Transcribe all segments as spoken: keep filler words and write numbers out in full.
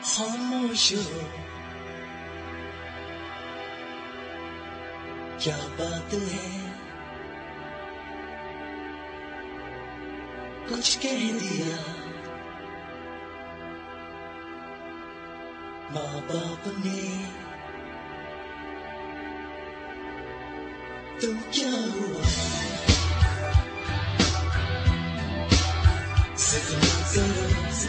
खामोश हो, क्या बात है, कुछ कह दिया माँ बाप ने, तो क्या हुआ, सिर्फ करो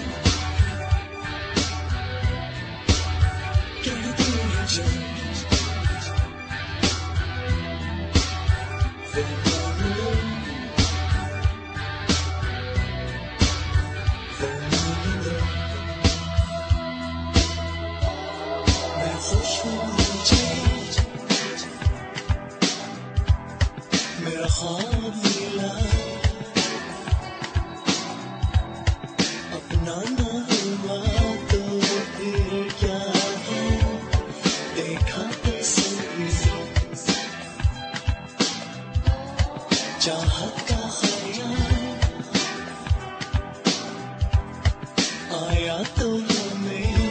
कहते हैं जो वो मान लो, वो मान लो। मैं खुश हूँ मुझे मेरा ख्वाब मिला, अपना ना हुआ तो फिर क्या है, देखा तस्वीर चाहत का ख्याल आया तो हमें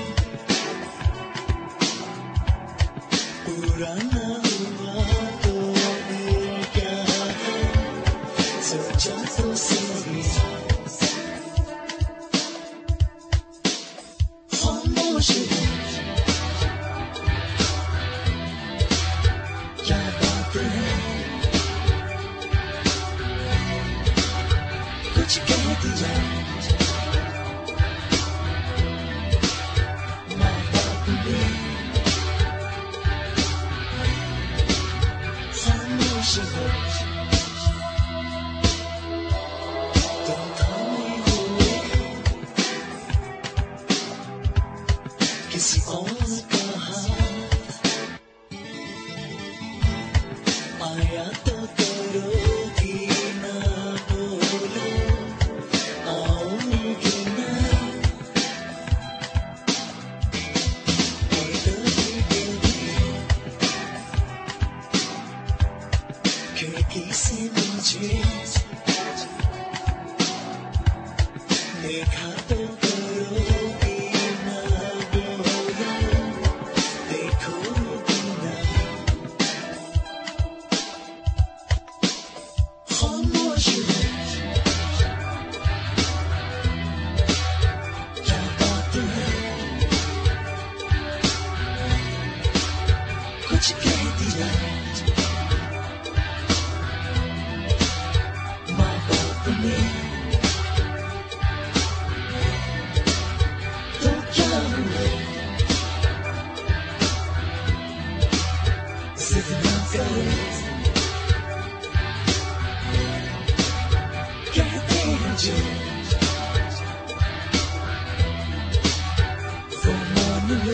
पूरा ना हुआ तो फिर क्या है, सोचा तो सही खामोश हो, क्या बात है, कुछ कह दिया माँ बाप ने, खामोश हो, तुम थामे हुए किसी और का हाथ, आया तो करोगी ना बोलो, आओगी ना, बोलोगी बोली खिड़की से मुझे, देखा तो करोगी ना बोलो, देखोगी ना, खामोश हो, क्या बात है, कुछ कह दिया माँ बाप ने, तो क्या हुआ, जिद ना करो कहते हैं जो वो मान लो,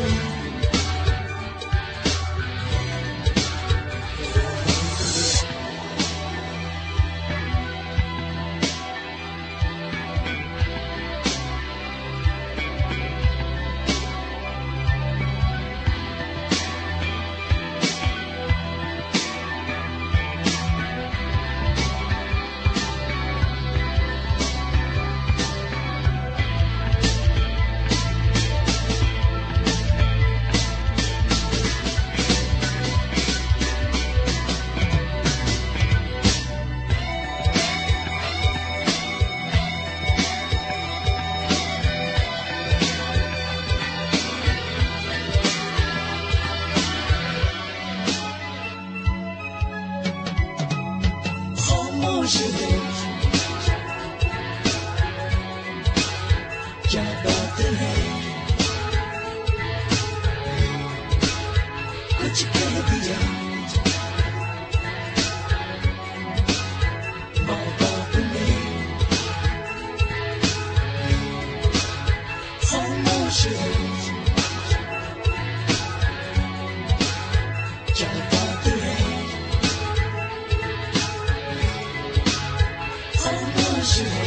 खामोश हो, क्या बात है, कुछ कह दिया माँ बाप ने, खामोश हो, क्या बात है, खामोश हो।